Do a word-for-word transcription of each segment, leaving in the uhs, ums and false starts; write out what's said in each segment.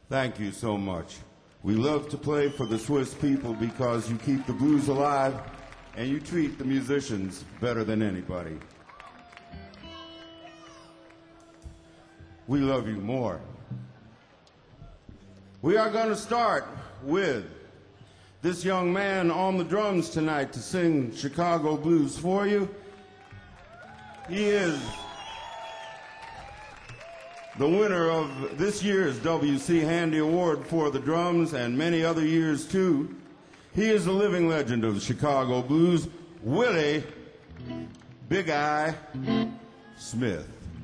Thank you so much. We love to play for the Swiss people because you keep the blues alive and you treat the musicians better than anybody. We love you more. We are going to start with this young man on the drums tonight to sing Chicago Blues for you. He is the winner of this year's W C Handy Award for the drums and many other years too. He is a living legend of the Chicago Blues, Willie Big Eye Smith.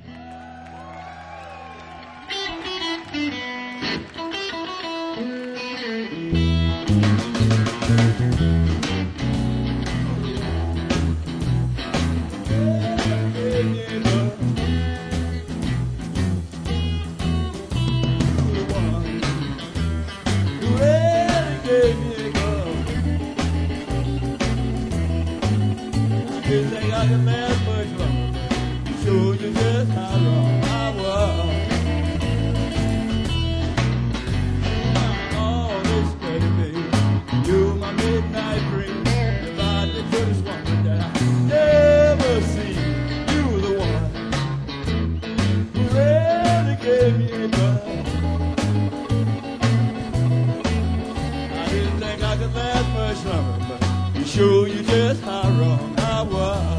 Show you just how wrong I was.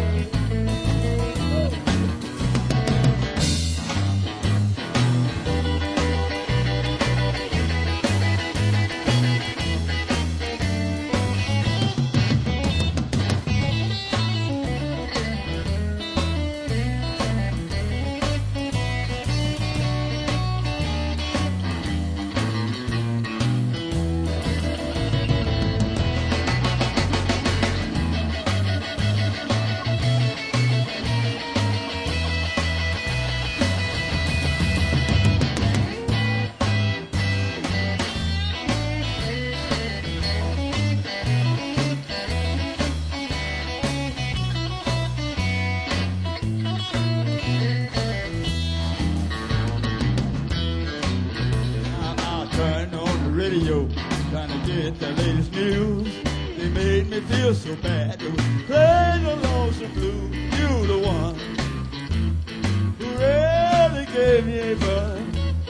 Trying to get the latest news. They made me feel so bad. They was playing the lonesome blues. You the one who really gave me a buzz.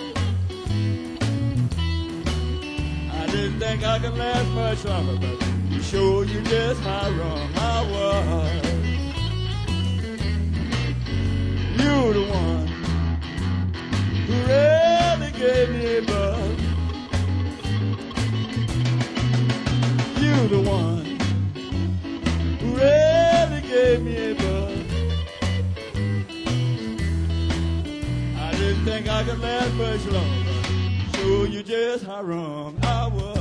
I didn't think I could last much longer, but you showed you just how wrong I was. You the one who really gave me a buzz. You the one who really gave me a buzz. I didn't think I could last much longer. Show you just how wrong I was.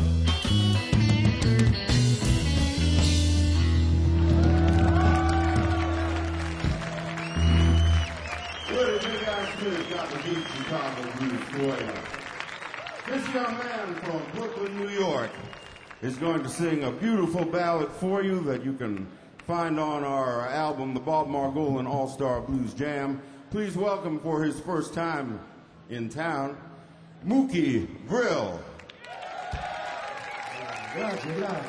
Willie Big Eye Smith got the deep Chicago blues for you. This young man from Brooklyn, New York, is going to sing a beautiful ballad for you that you can find on our album, The Bob Margolin All-Star Blues Jam. Please welcome for his first time in town, Mookie Brill. Gracias, gracias.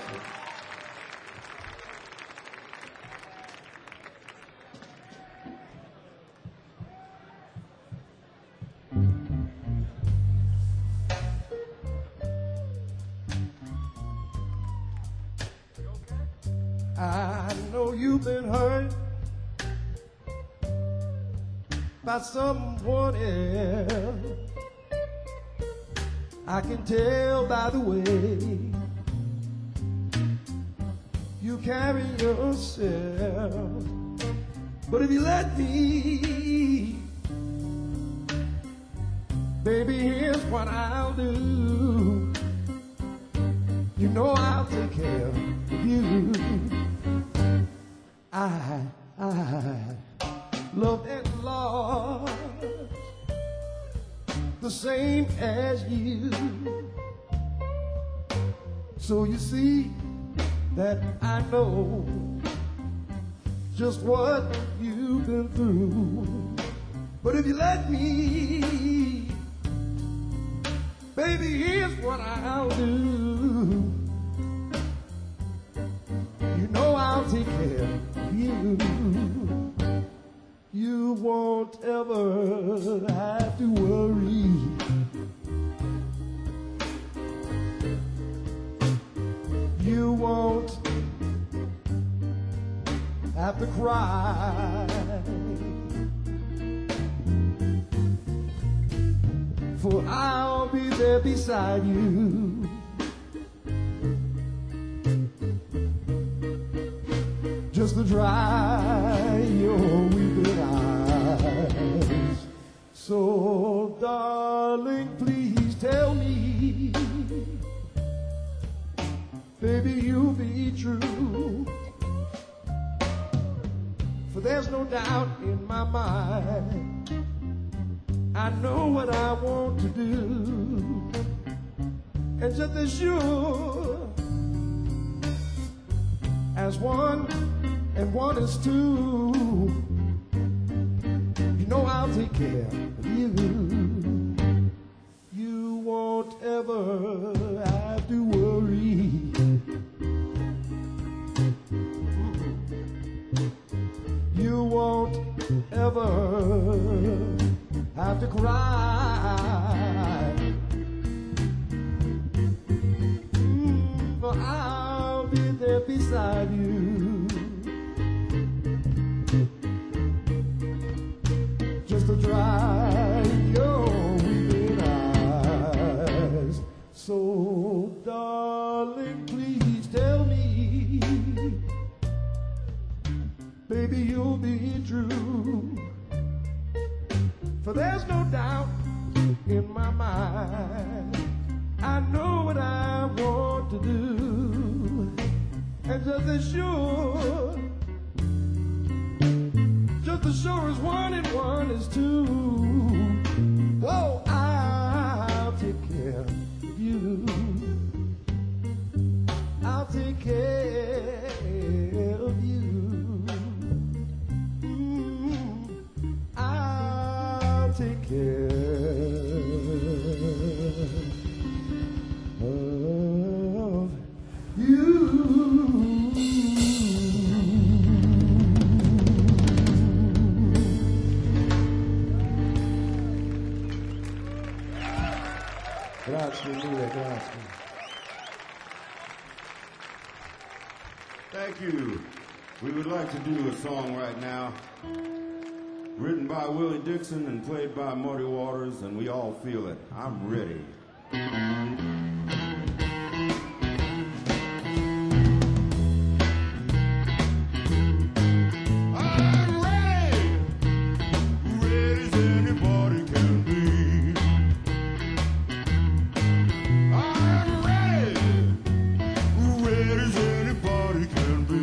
I know you've been hurt by someone else. I can tell by the way you carry yourself. But if you let me, baby, here's what I'll do. You know I'll take care of you. I, I love and lost the same as you. So you see that I know just what you've been through. But if you let me, Baby, here's what I'll do. You know I'll take care of you. You won't ever have to worry. You won't have to cry. For I'll be there beside you. Just to dry your weeping eyes. So, darling, please tell me, baby, you'll be true. For there's no doubt in my mind, I know what I want to do. And just as sure as one and one is two, you know I'll take care of you. You won't ever have to worry. You won't ever have to cry. Mm, for I'll be there beside you. Just to dry your weeping eyes. So, darling, please tell me, baby, you'll be true. For there's no doubt in my mind, I know what I want to do. And just as sure, just as sure as one and one is two, oh, I'll take care of you. I'll take care of you. Take care of you. Grazie mille, grazie. Thank you. We would like to do a song right now, written by Willie Dixon and played by Muddy Waters, and we all feel it. I'm ready. I'm ready, ready as anybody can be. I'm ready, ready as anybody can be.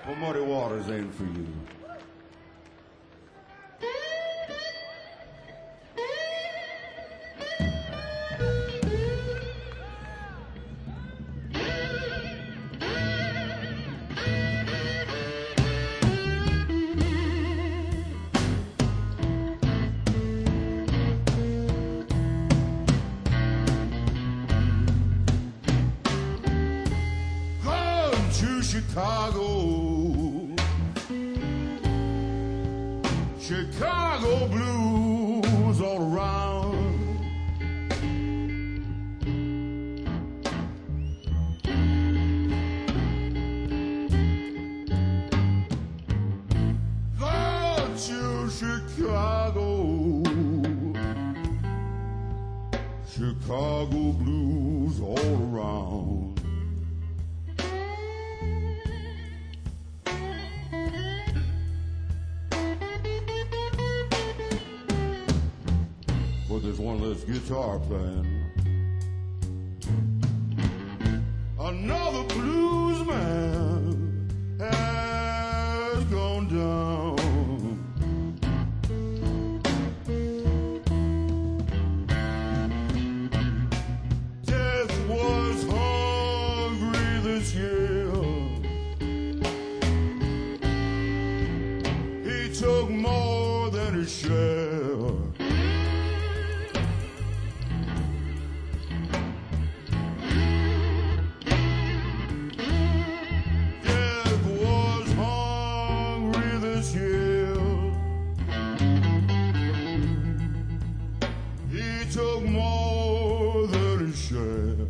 Well, Muddy Waters ain't for you. Chicago, Chicago blues all around. Go to Chicago, Chicago blues all around. There's one less guitar playing. Another blues man has gone down. Death was hungry this year. He took more than his share. Took more than his share.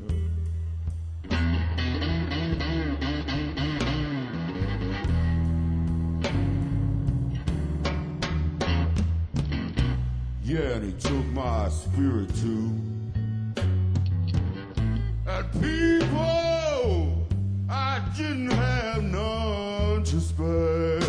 Yeah, and he took my spirit too. And people, I didn't have none to spare.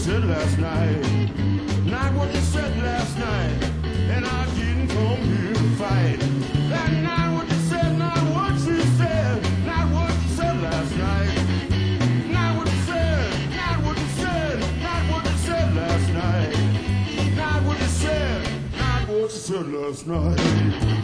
said last night. Not what you said last night. And I didn't come here to fight. That's not what you said, not what you said. Not what you said last night. Not what you said, not what you said. Not what you said last night. Not what you said, not what you said last night.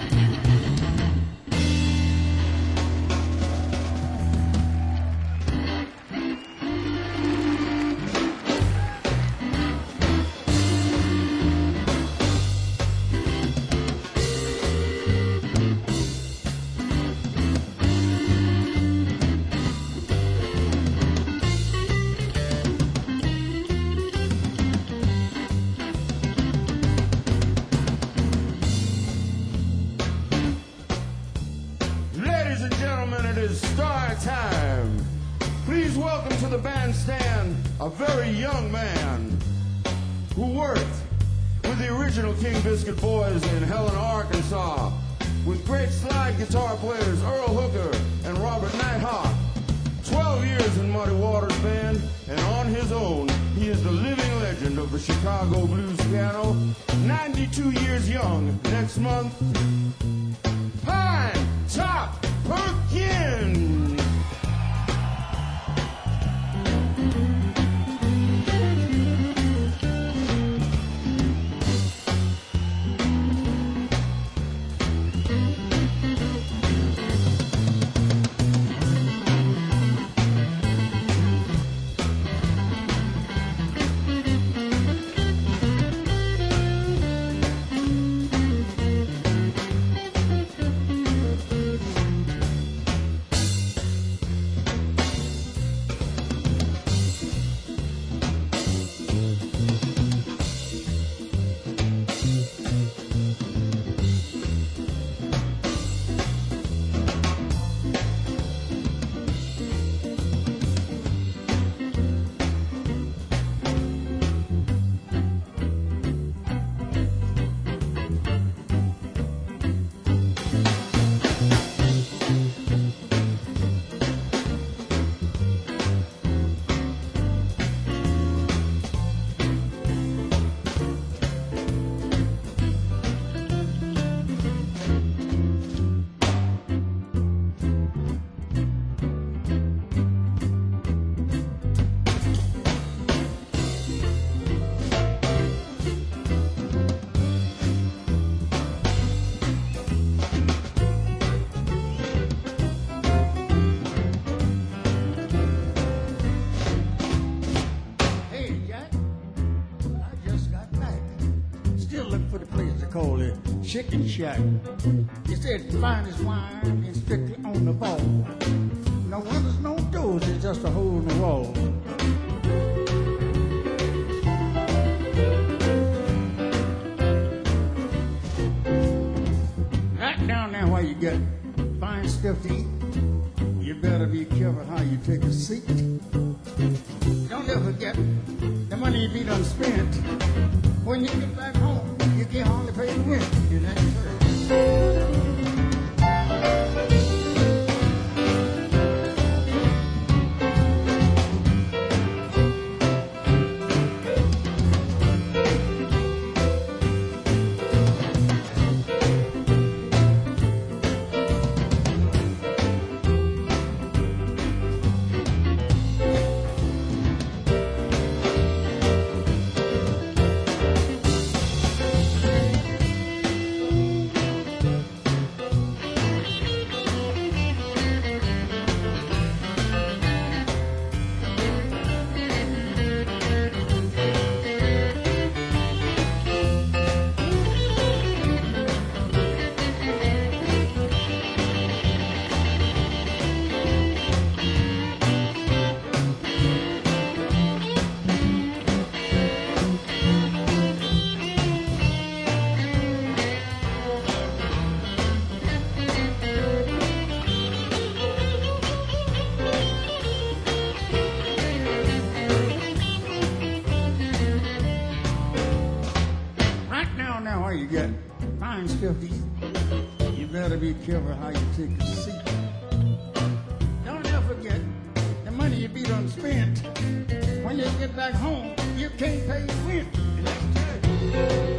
A very young man who worked with the original King Biscuit Boys in Helena, Arkansas, with great slide guitar players Earl Hooker and Robert Nighthawk. Twelve years in Muddy Waters Band, and on his own, he is the living legend of the Chicago blues piano. ninety-two years young next month. Pine Top Perkins. Chicken Shack. He said finest wine is strictly on the ball. No windows, no doors, it's just a hole in the wall. Right down there where you get fine stuff to eat, you better be careful how you take a seat. Don't ever forget the money you be done spent. When you get back home, you can hardly pay the rent. You know? You better be careful how you take a seat. Don't ever forget the money you be done spent when you you get back home, you can't pay your rent. And that's terrible.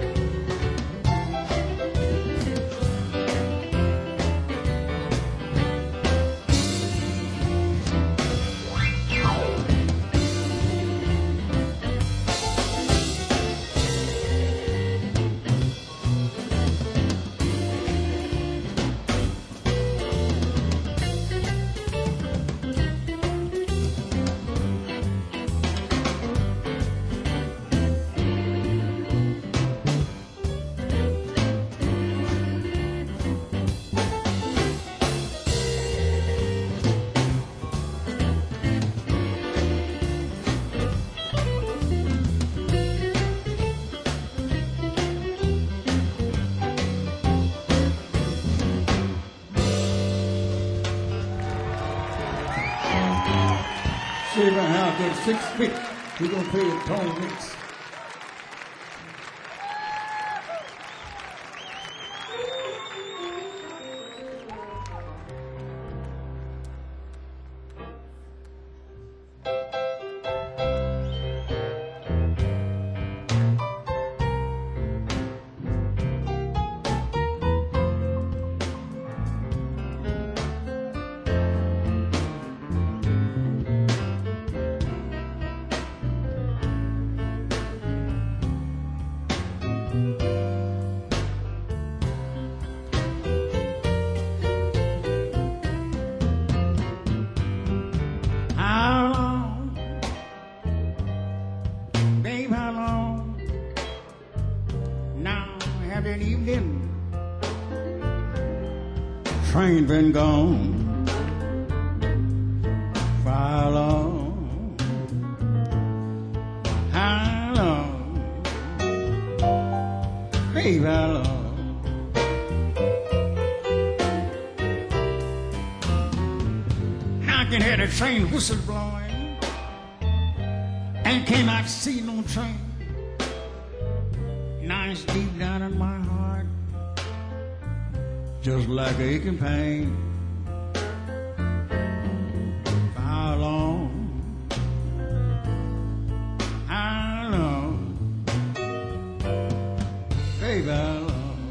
See about how good six feet. We're going to play a tone mix. Train been gone for how long? How long? Babe, how long? I can hear the train whistle blowing and cannot see no train. Now it's deep down in my heart, just like aching pain. For how long? How long? Baby, how long?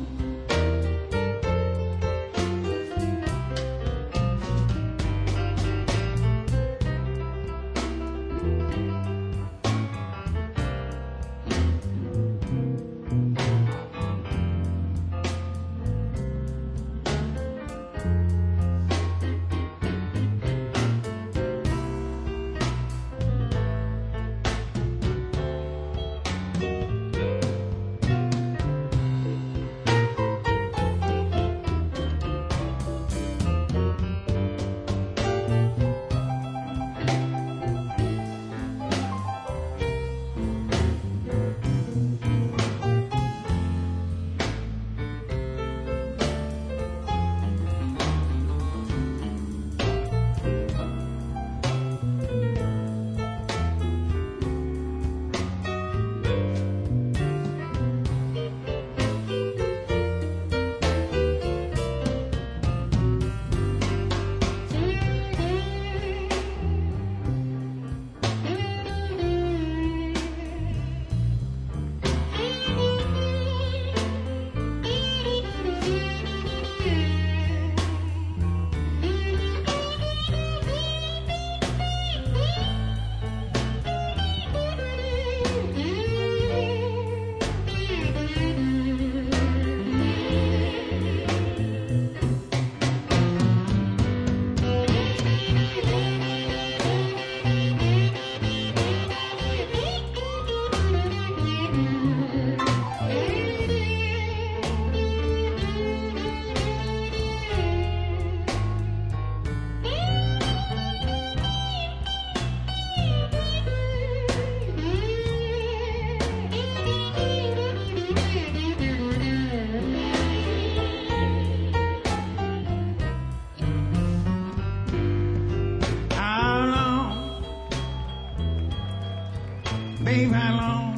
Babe, how long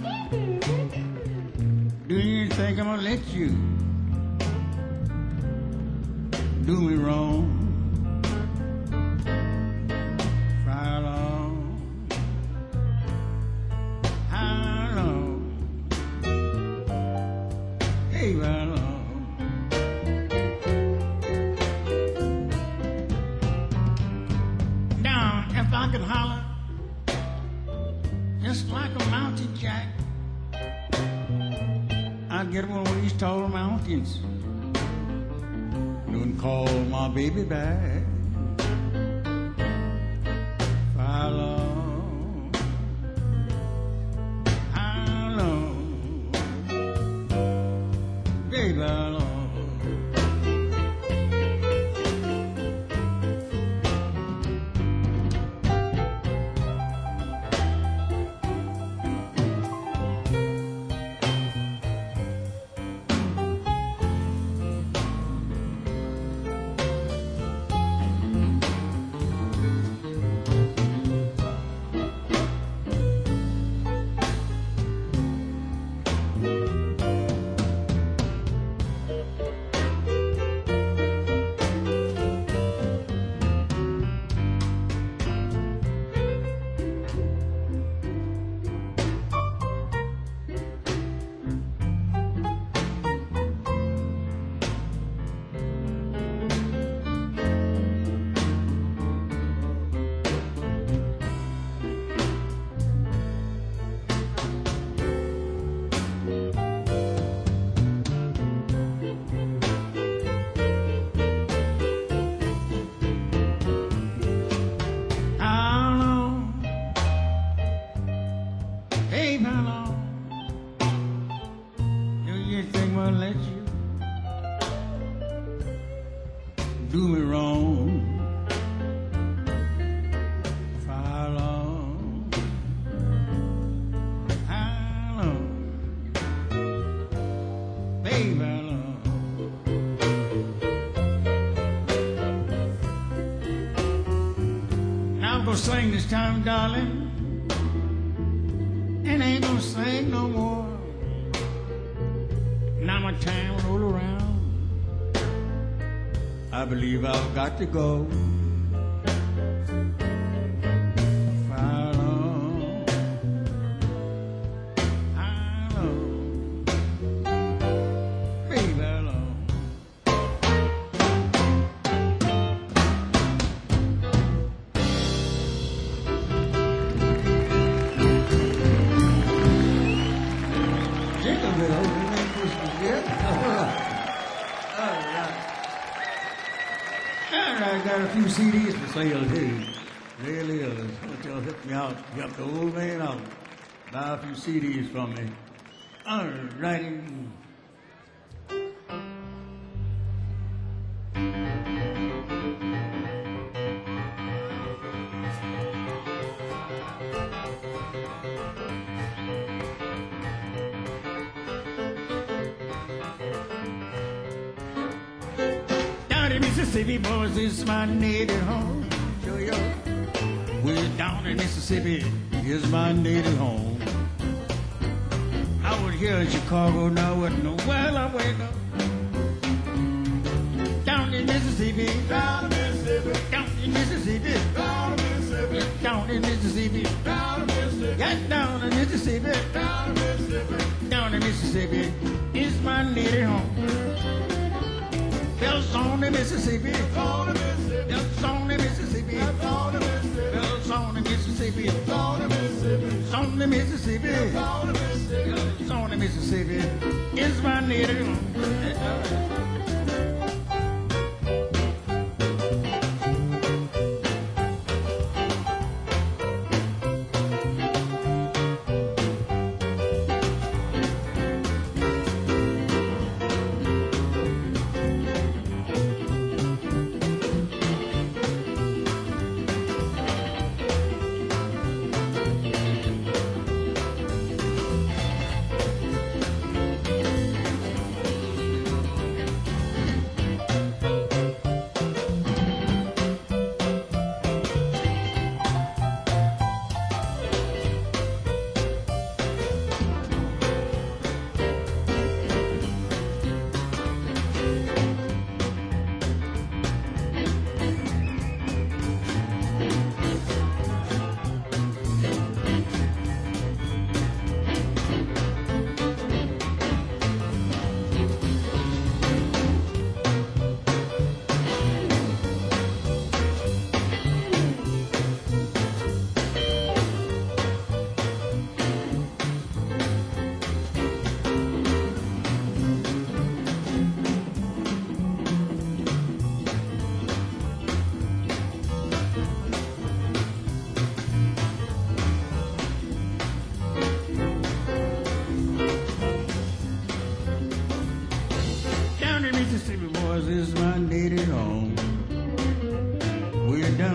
do you think I'm gonna let you do me wrong? For how long? I could holler just like a mountain jack, I'd get one of these tall mountains and call my baby back. How long, how long, baby, how long? Do me wrong for how long, how long, baby, how long? Now I'm gonna sing this time, darling, and I ain't gonna sing no more. Now my time will roll around, I believe I've got to go. How long, how long, baby, how long? Jingle bells, ain't Christmas yet. All right. I got a few C Ds for sale too. Really is. They'll help me out. Help the old man out. Buy a few C Ds from me. All righty. Mississippi, boys, this is my native home. Sure, yo. Way down in Mississippi is my native home. I was here in Chicago, now I wouldn't know where I wake up. Down in Mississippi, down in Mississippi, down in Mississippi, down in Mississippi, down in Mississippi, down in Mississippi, yeah, down in Mississippi, down in Mississippi, down in Mississippi is my native home. Bells on the Mississippi, bells on the Mississippi, bells on the Mississippi, bells on the Mississippi, bells on the Mississippi, bells on the Mississippi, bells on the Mississippi, bells on the Mississippi is my native home.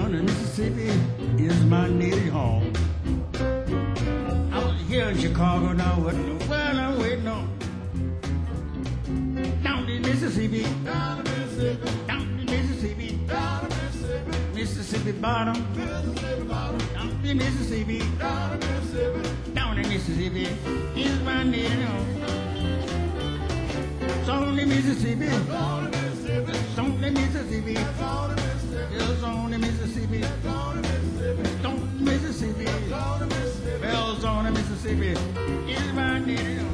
down in Mississippi is my native home. I was here in Chicago, now what in the world I'm waiting on? Down in Mississippi, down in Mississippi, down in Mississippi, down in Mississippi, Mississippi bottom, Mississippi bottom, down in Mississippi, down in Mississippi, down in Mississippi is my native home. It's only Mississippi, it's only Mississippi, it's only Mississippi, it's only Mississippi, it's only Mississippi, it's only Mississippi, it's only Mississippi, it's only Mississippi, bells on the Mississippi is my native home.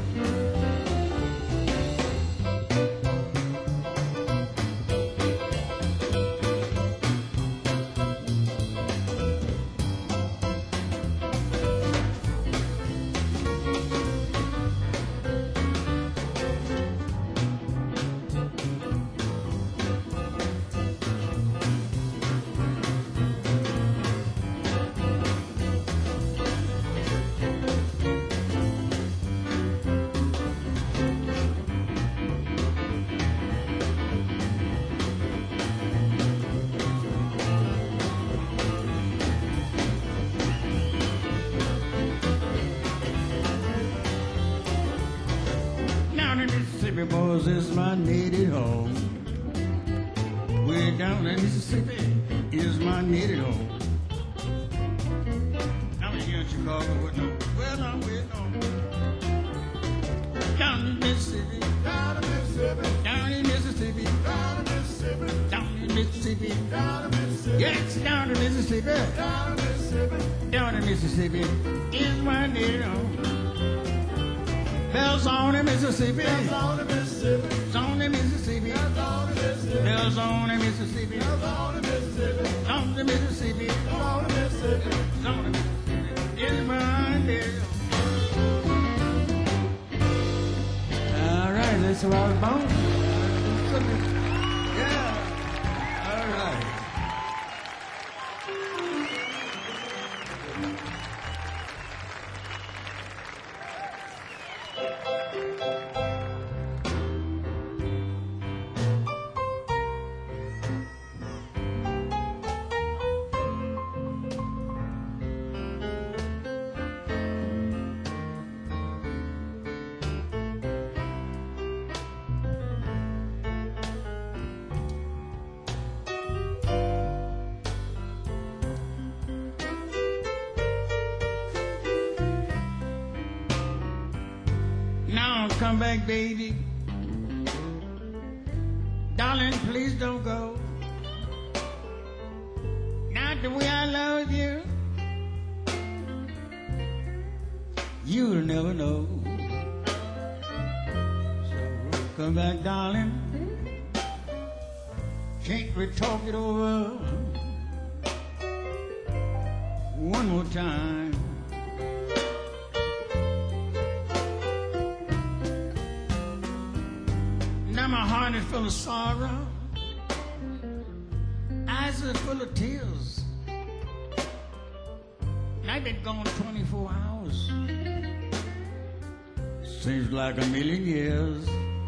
Mississippi, boys, is my native home. Way down in Mississippi is my native home. I'm here in Chicago with no, well, I'm with no. Down in Mississippi, down in Mississippi, down in Mississippi, down in Mississippi, down in Mississippi, down in Mississippi, yes, down in Mississippi, down in Mississippi, down in Mississippi is my native home. Bells on the Mississippi, bells on the Mississippi, bells on the Mississippi, bells on the Mississippi, bells on the Mississippi, bells on the Mississippi, on the Mississippi, on the Mississippi, on the Mississippi is my native home. All right, that's where I was born. Yeah, all right. Come back, baby. Darling, please don't go. Not the way I love you. You'll never know. So come back, darling. Can't we talk it over one more time? My heart is full of sorrow, eyes are full of tears. I've been gone twenty-four hours. Seems like a million years.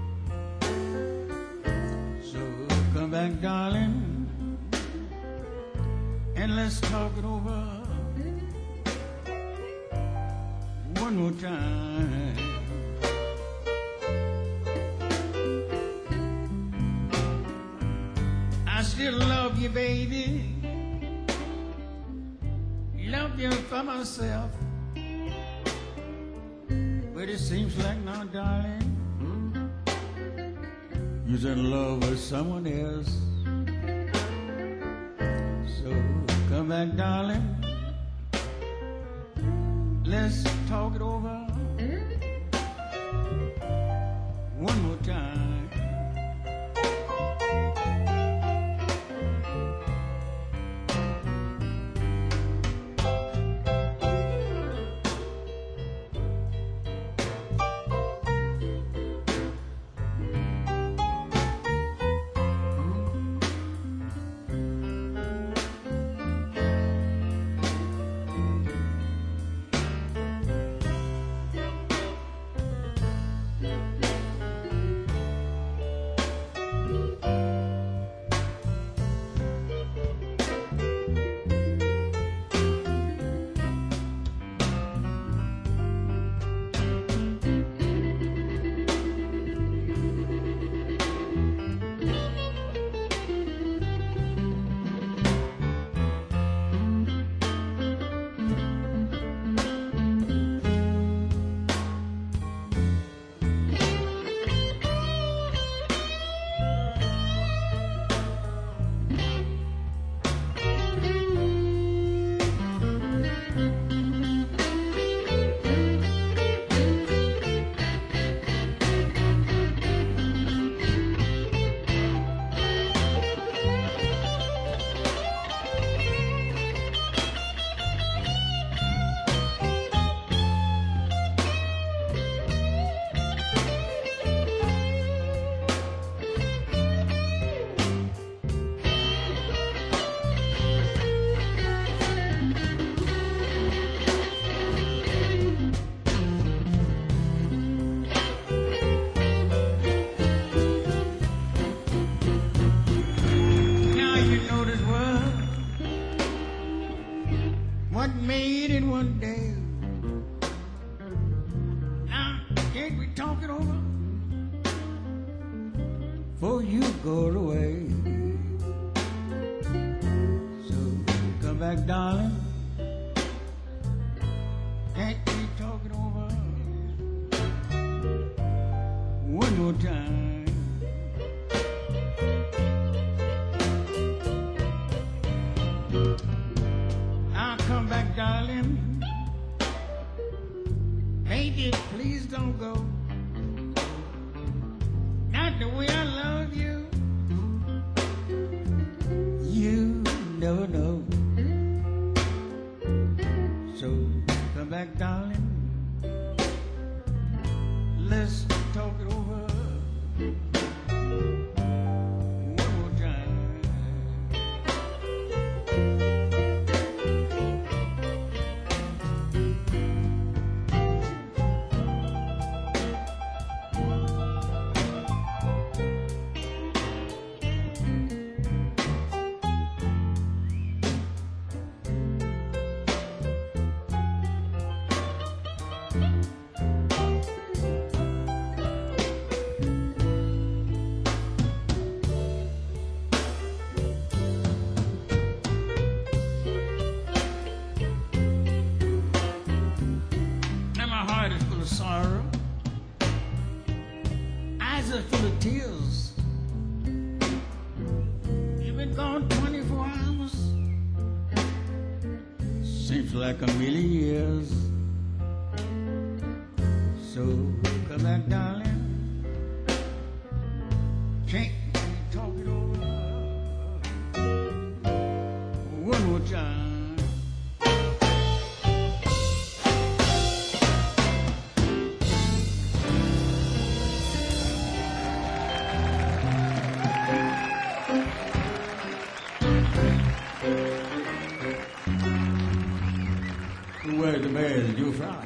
So come back, darling, and let's talk it over one more time. I still love you, baby. Love you for myself. But it seems like now, darling, you're in love with someone else. So come back, darling. Let's talk it over one more time. what made it one day. Now, can't we talk it over before you go away? So come back, darling. Can't we talk it over one more time? I'll come back, darling. Baby, please don't go. Not the way I love you. You never know. So come back, darling. Let's talk it over one more time. Sorrow, eyes are full of tears. You've been gone twenty-four hours. Seems like a million years. So come back, darling. Can't we talk it over one more time? Where's the bear that you fried?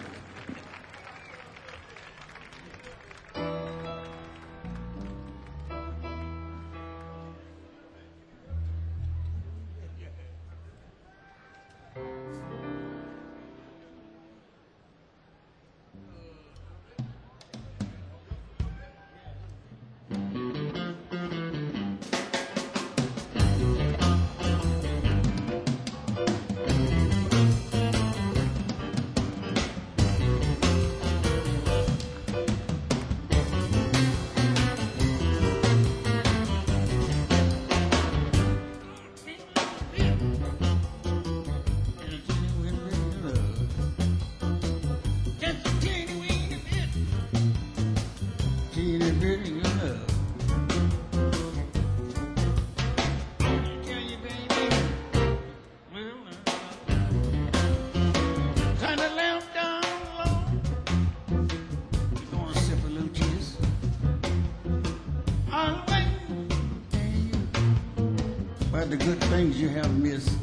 The good things you have missed.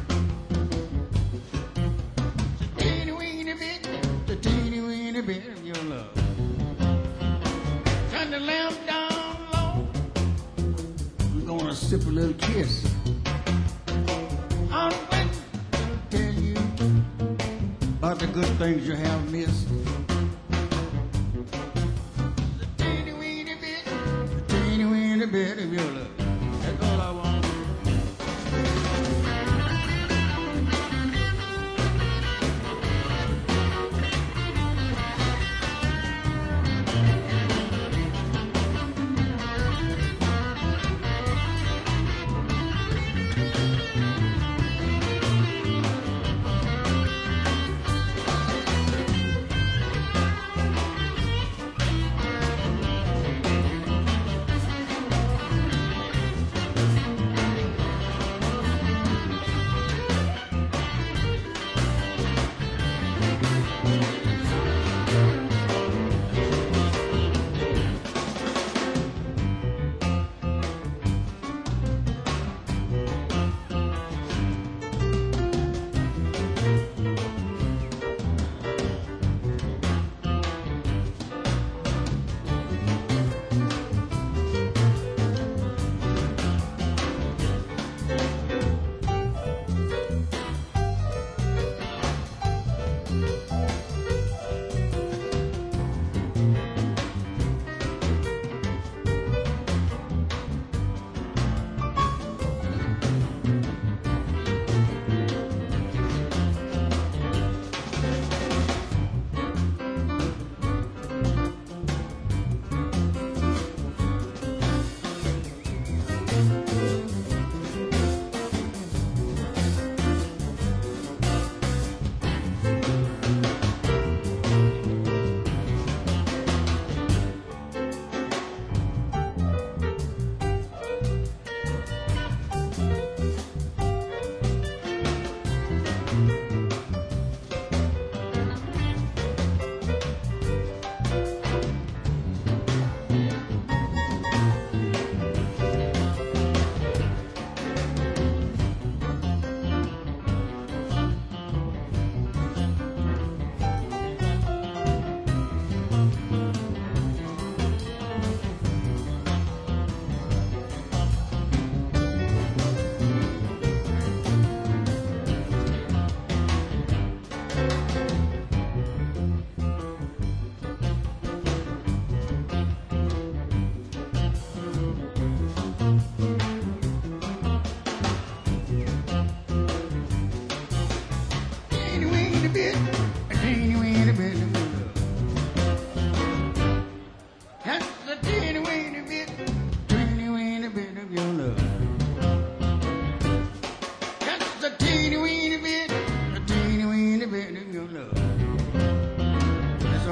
The teeny weeny bit, the teeny weeny bit of your love. Turn the lamp down low. We're gonna sip a little kiss. I'm waiting to tell you about the good things you have missed. The teeny weeny bit, the teeny weeny bit of your love. That's all I want.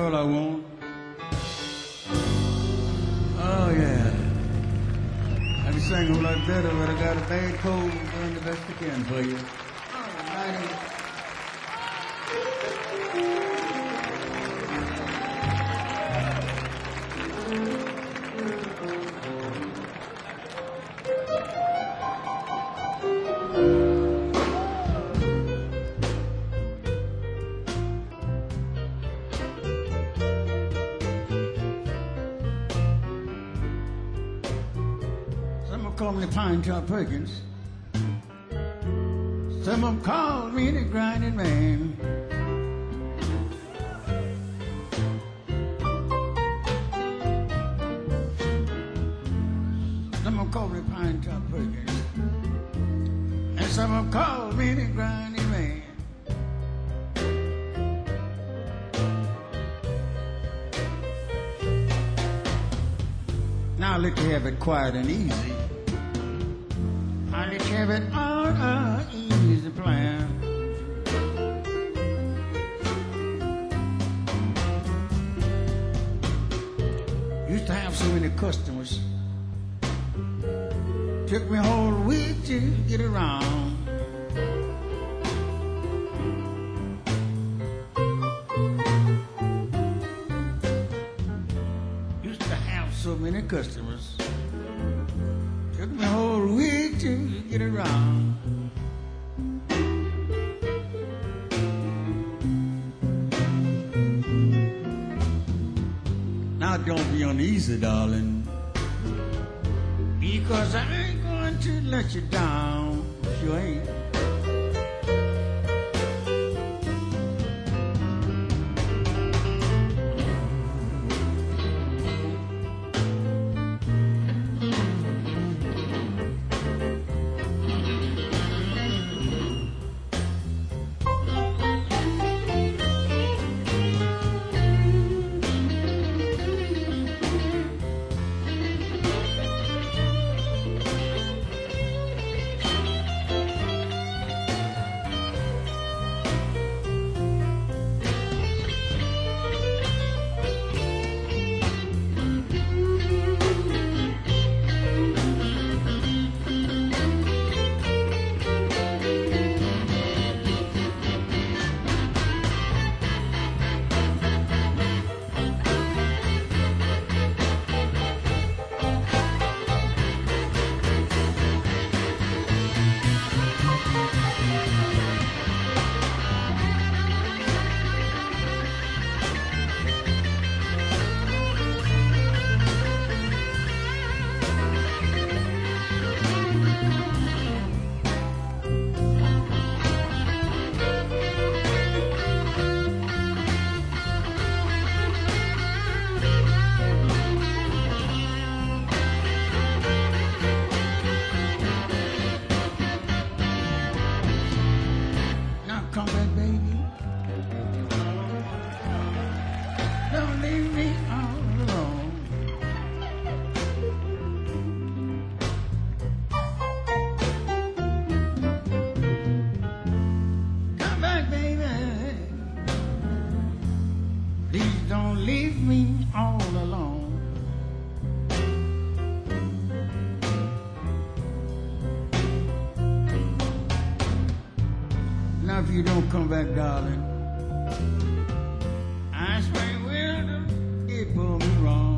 all I want. Oh, yeah. I can sing a whole lot better, but I got a bad cold. I'm doing the best I can for you. All righty. Call me Pine Top Perkins. Some of them call me the grinding man. Some of them call me Pine Top Perkins. And some of them call me the grinding man. Now let you have it quiet and easy. I let you have it on an easy plan. Used to have so many customers. Took me a whole week to get around. Used to have so many customers. Took me a whole week to get around. Now don't be uneasy, darling, because I ain't going to let you down. Sure ain't. If you don't come back, darling, I swear will it pull me wrong.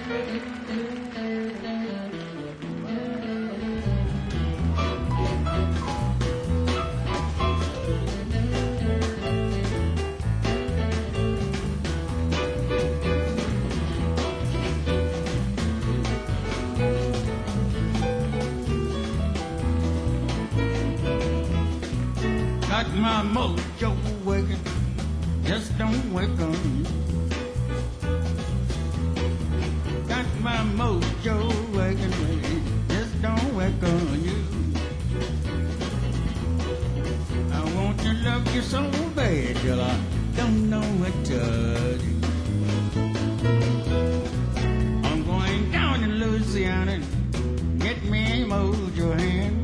Got my mojo working, just don't work on you. Got my mojo working, just don't work on you. I want to love you so bad till I don't know what to do. I'm going down to Louisiana, get me a mojo hand.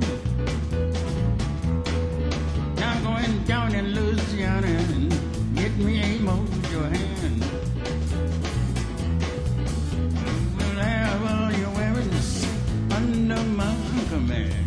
I'm going down in Louisiana and get me a mojo hand. We'll have all your weapons under my command.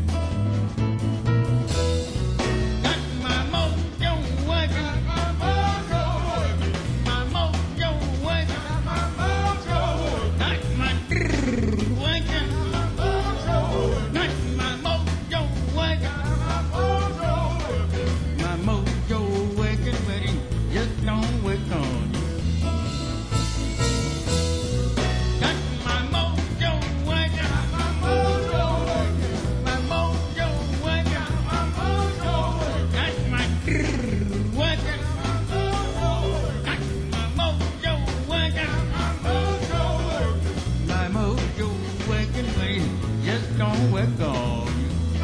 Got my mojo working, my mojo working, my mojo working, my mojo working. Got my drrrr working, my mojo working. Got my mojo working, my mojo working. My mojo working, but it just don't work on you. Got my mojo working, my mojo working, my mojo working, my mojo working. Got my drrrr working, my mojo working. Got my mojo working, my mojo working. My mojo working, but it just don't work on you.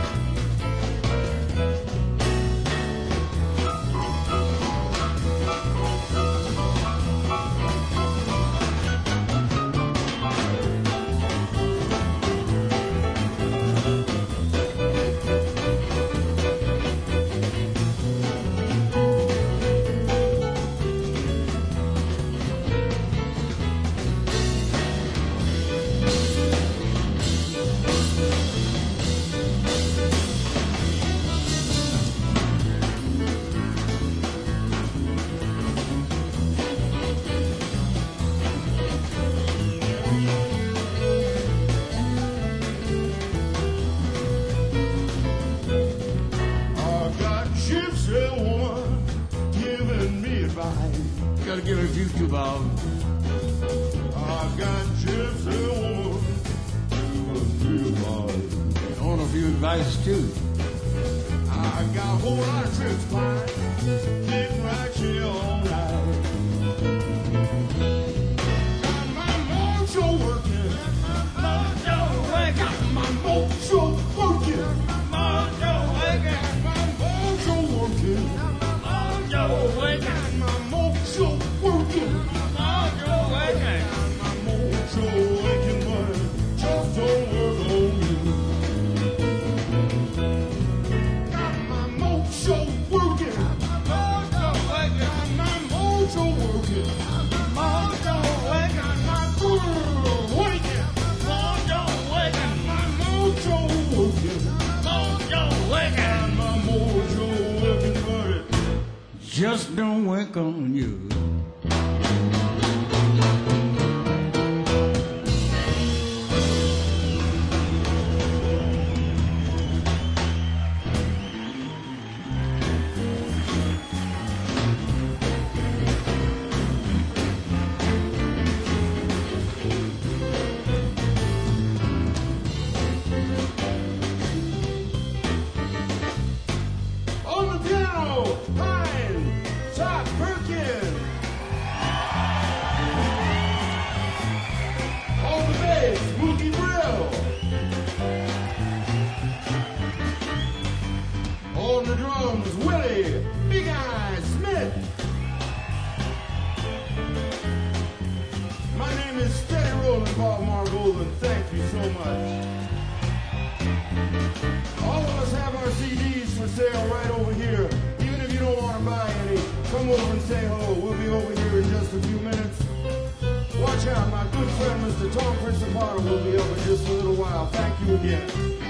I got gypsy woman giving me advice. You gotta give her a few two balls. I got gypsy woman giving me advice. I want a few advice too. I got a whole lot of trips planned, sitting right here all night. Got my mojo working, Mojo working, got my mojo working, mojo working, my mojo working, mojo working, got my mojo working, mojo working. my mojo working, but it just don't work on you. Got my mojo working, Mojo working, got my mojo working, mojo working, my mojo working, mojo working, my mojo working, mojo working. my mojo working, but it Just don't work on you. on the piano, Pine, Todd Perkins. On the bass, Mookie Brill. On the drums, Willie Big Eye Smith. My name is Steady Rollin' Bob Margold, and thank you so much. All of us have our C Ds for sale right over here. Even if you don't want to buy any, come over and say hello. We'll be over here in just a few minutes. Watch out, my good friend Mister Tom Principato will be up in just a little while. Thank you again.